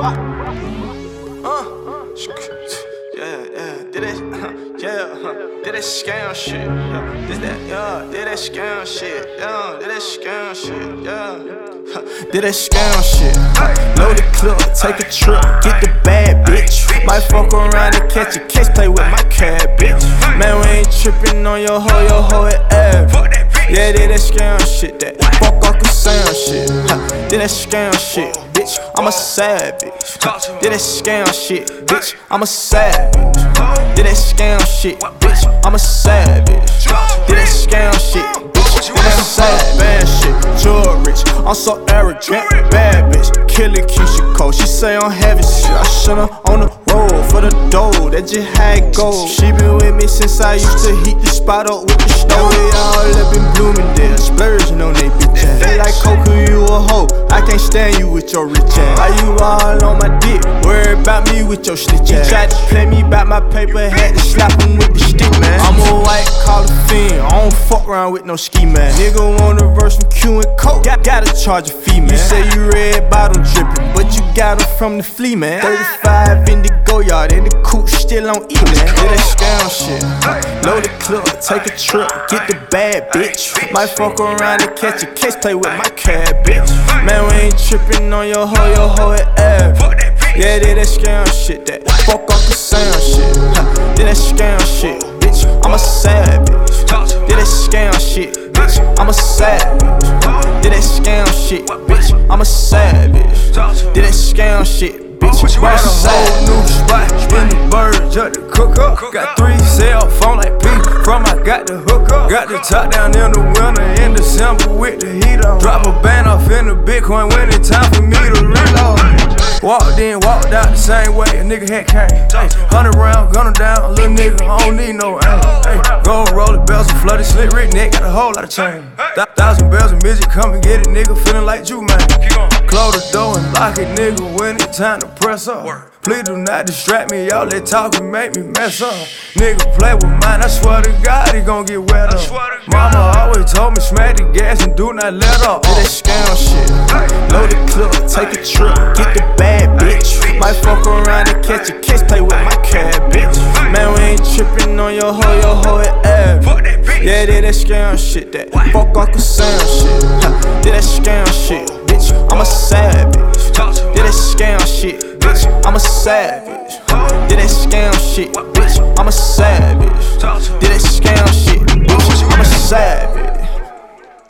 Did that scam shit, did that scam shit, did that scam shit, did that scam shit, load the clip, take a trip, get the bad bitch, might fuck around and catch a case, play with my cat bitch, man we ain't trippin' on your hoe it average, yeah did that scam shit, that fuck off the sound shit, did that scam shit, bitch, I'm a savage, did that scam shit, bitch, I'm a savage, did that scam shit, bitch, I'm a savage, did that scam shit, bitch, I'm a savage, bad shit, jewel rich, I'm so arrogant, bad bitch, killer Keisha Cole, she say I'm heavy shit, I shut her on the road for the dough, that just how it goes, she been with me since I used to heat the spot up with the stove, we all up in Bloomingdale, splurging on they bitch ass, they like Coco, you a hoe, I can't stand you with your rich ass, why you all on my dick, worry about me with your snitch ass, tried to play me about my paper, had to slap him with the stick, man, I'm a white collar fiend, I don't fuck around with no ski man, nigga want a verse from Q and Coke, gotta charge a fee, man, you say you red bottom drippin', but you got them from the flea, man, 35 in the go yard, and the coupe still on E, man, did that scam shit, load the clip, take a trip, get the bad bitch, might fuck around and catch a case, play with my cat bitch, man we ain't trippin' on your hoe it average, yeah did that scam shit, that fuck off the sound shit, did that scam shit, bitch, I'm a savage, did that scam shit, bitch, I'm a savage, did that scam shit, bitch, I'm a savage, did that scam shit, bitch, Got a whole new spot, spin the bird, just to cook up. Got 3 cell phone like P, from I got the hook up. Got the top down in the winter, in December with the heat on. Drop a band off in the Bitcoin when it's time for me to reload. Walked in, walked out the same way a nigga had came. 100 round, gunner down, a little nigga, I don't need no aim. Go and roll the bells and flooded, slit rig neck, got a whole lot of chain. 1,000 bells and midget, come and get it, nigga, feeling like you, man. Close the door and lock it, nigga, when it's time to press up. Please do not distract me, y'all that talkin' make me mess up. Nigga play with mine, I swear to God he gon' get wet up. Mama always told me smack the gas and do not let up. Did that scam shit, load the clip, take a trip, get the bad bitch, might fuck around and catch a case, play with my cat bitch, man we ain't trippin' on your hoe it average, yeah did that scam shit, that fuck off the sound shit, did that scam shit, bitch, I'm a savage, did that scam shit, bitch, I'm a savage, did that scam shit, bitch, I'm a savage.